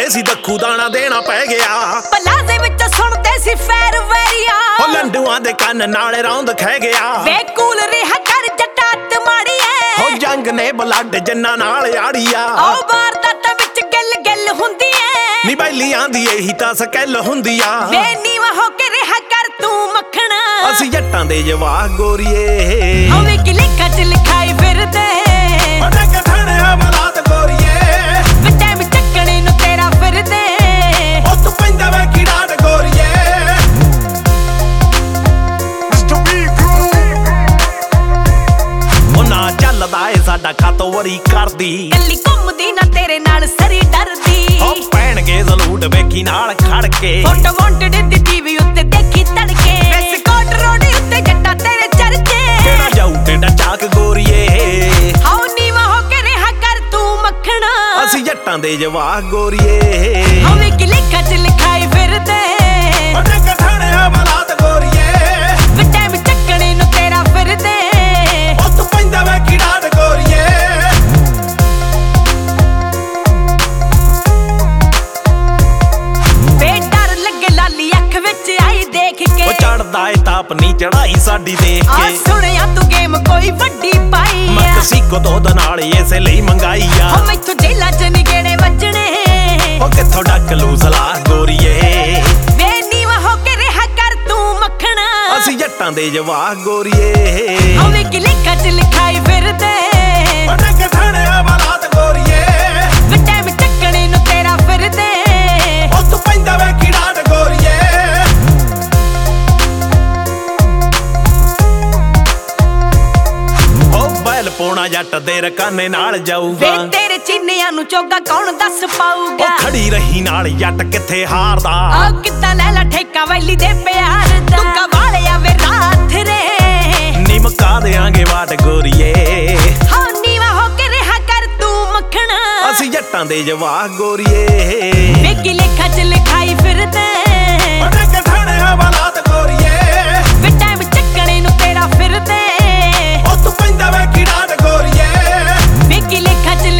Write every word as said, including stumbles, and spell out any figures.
ਸੀ ਦੱਖੂ ਦਾਣਾ ਦੇਣਾ ਪੈ ਗਿਆ। ਪਲਾਜ਼ੇ ਵਿੱਚ ਸੁਣਦੇ ਸੀ ਫੈਰ ਵੈਰੀਆ, ਉਹ ਲੰਡੂਆਂ ਦੇ ਕੰਨ ਨਾਲ ਰੌਂਦ ਖਹਿ ਗਿਆ। ਵੇ ਕੂਲ ਰਿਹਾ ਕਰ ਜੱਟਾਤ ਮਾੜੀਏ, ਉਹ ਜੰਗ ਨੇ ਬਲੱਡ ਜਿੰਨਾ ਨਾਲ ਆੜੀਆ। ਉਹ ਵਾਰਦਾਤਾਂ ਵਿੱਚ ਗਿੱਲ ਗਿੱਲ ਹੁੰਦੀ ਏ, ਨੀ ਬੈਲੀਆਂ ਦੀ ਇਹੀ ਤਾਂ ਸਕੈਲ ਹੁੰਦੀ ਆ। ਵੇ ਨੀਵਾਂ ਹੋ ਕੇ ਰਿਹਾ ਕਰ ਤੂੰ ਮੱਖਣਾ, ਅਸੀਂ ਜੱਟਾਂ ਦੇ ਜਵਾਕ ਗੋਰੀਏ। ਹਵੇਂ ਕਿ ਲੇਖਾਂ ਚ ਲਿਖਾਈ ਫਿਰਦੇ ਉਹਨੇ ਕਥਾਣੇ ਹਵਾਲਾਤ ਗੋਰੀਏ। ਵੇ ਟਾਈਮ ਚੱਕਣੇ ਨੂੰ ਤੇਰਾ ਫਿਰਦੇ, ਉਹ ਤੂੰ ਪੈਂਦਾ ਵੇ ਕੀੜਾਟ ਗੋਰੀਏ। ਉਹ ਨਾ ਚੱਲਦਾ ਏ ਸਾਡਾ ਖਾਤੋਂ ਵਰੀ ਕਰਦੀ, ਕੱਲੀ ਘੁੰਮਦੀ ਨਾ ਤੇਰੇ ਨਾਲ ਸਰੀ ਡਰਦੀ। ਉਹ ਪੈਣਗੇ ਜ਼ਲੂਟ ਵੇਖੀ ਨਾਲ ਖੜ ਕੇ, ਫੋਟੋ ਵਾਂਟਡ ਦੀ ਟੀਵੀ ਉੱਤੇ ਦੇਖੀ ਤੜਕੇ। ਵੈਸਕੋਟ ਰੋਡ ਉੱਤੇ ਜੱਟਾਂ ਤੇਰੇ ਚਰਚੇ, ਕਿਹੜਾ ਜਾਊ ਟੇਡਾ ਚਾਕ ਗੋਰੀਏ। ਹਾਉ ਨੀਵਾਂ ਹੋ ਕੇ ਰਿਹਾ ਕਰ ਤੂੰ ਮੱਖਣਾ, ਅਸੀਂ ਜੱਟਾਂ ਦੇ ਜਵਾਕ ਗੋਰੀਏ। ਹਵੇਂ ਕਿ ਲੇਖਾਂ ਚ ਲਿਖਾਈ ਫਿਰਦੇ ਉਹਨੇ ਕਥਾਣੇ ਹਵਾਲਾਤ ਗੋਰੀਏ। ਵੇ ਟਾਈਮ ਚੱਕਣੇ ਨੂੰ ਤੇਰਾ ਫਿਰਦੇ, ਉਹ ਤੂੰ ਪੈਂਦਾ ਵੇ ਕੀੜਾਟ ਗੋਰੀਏ। ਵੇ ਡਰ ਲੱਗੇ ਲਾਲੀ ਅੱਖ ਵਿੱਚ ਆਈ ਦੇਖ ਕੇ, ਉਹ ਚੜਦਾ ਏ ਤਾਪ ਨੀ ਚੜਾਈ ਸਾਡੀ ਦੇਖ ਆ ਕੇ। ਸੁਣਿਆ ਤੂੰ ਗੇਮ ਕੋਈ ਵੱਡੀ ਪਾਈ ਆ, ਮਕਸੀਕੋ ਤੋਂ ਦਾ ਨਾਲ ਇਸੇ ਲਈ ਮੰਗਾਈ ਆ। ਹੋ ਮੈਥੋਂ ਜੇਲਾਂ ਚ ਨਿਗੇੜੇ ਵੱਜਣੇ, ਉਹ ਕਿੱਥੋਂ ਡੱਕ ਲੂ ਸਲਾਹ ਗੋਰੀਏ। ਵੇ ਨੀਵਾਂ ਹੋ ਕੇ ਰਿਹਾ ਕਰ ਤੂੰ ਮੱਖਣਾ, ਅਸੀਂ ਜੱਟਾਂ ਦੇ ਜਵਾਕ ਗੋਰੀਏ। ਹਵੇਂ ਕਿ ਲੇਖਾਂ ਚ ਲਿਖਾਈ ਫਿਰਦੇ ਉਹਨੇ ਕਥਾਣੇ ਹਵਾਲਾਤ ਗੋਰੀਏ। ਵੇ ਟਾਈਮ ਚੱਕਣੇ ਨੂੰ ਤੇਰਾ ਫਿਰਦੇ, ਉਹ ਤੂੰ ਪੈਂਦਾ ਵੇ ਕੀੜਾਟ ਗੋਰੀਏ। ਉਹ ਬੈਲ ਪੋਣਾ ਜੱਟ ਦੇ ਰਕਾਨੇ ਨਾਲ ਜਾਊਗਾ, ਵੇ ਤੇਰੇ ਚੀਨਿਆਂ ਨੂੰ ਚੋਗਾ ਕੌਣ ਦੱਸ ਪਾਊਗਾ। ਉਹ ਖੜੀ ਰਹੀ ਨਾਲ ਜੱਟ ਕਿੱਥੇ ਹਾਰਦਾ। ਆ ਕਿੱਦਾਂ ਲੈ ਲਾ ਠੇਕਾ ਵੈਲੀ ਦੇ ਪਿਆਰ ਦਾ, ਤੂੰ ਕਵਾਲਿਆ ਵੇ ਰਾਤ ਰੇ, ਨੀ ਮਕਾ ਦੇਾਂਗੇ ਵਾਟ ਗੋਰੀਏ। ਹਾਂ ਨੀਵਾਂ ਹੋ ਕੇ ਰਿਹਾ ਕਰ ਤੂੰ ਮੱਖਣਾ, ਅਸੀਂ ਜੱਟਾਂ ਦੇ ਜਵਾਕ ਗੋਰੀਏ। ਵੇ ਕਿ ਲੇਖਾਂ ਚ ਲਿਖਾਈ ਫਿਰਦੇ ਉਹਨੇ ਕਥਾਣੇ ਹਵਾਲਾਤ ਗੋਰੀਏ। ਵੇ ਟਾਈਮ ਚੱਕਣੇ ਨੂੰ ਤੇਰਾ ਫਿਰਦੇ, ਉਹ ਤੂੰ ਪੈਂਦਾ ਵੇ ਕੀੜਾਟ ਗੋਰੀਏ। ਵੇ ਕਿ ਲੇਖਾਂ ਚ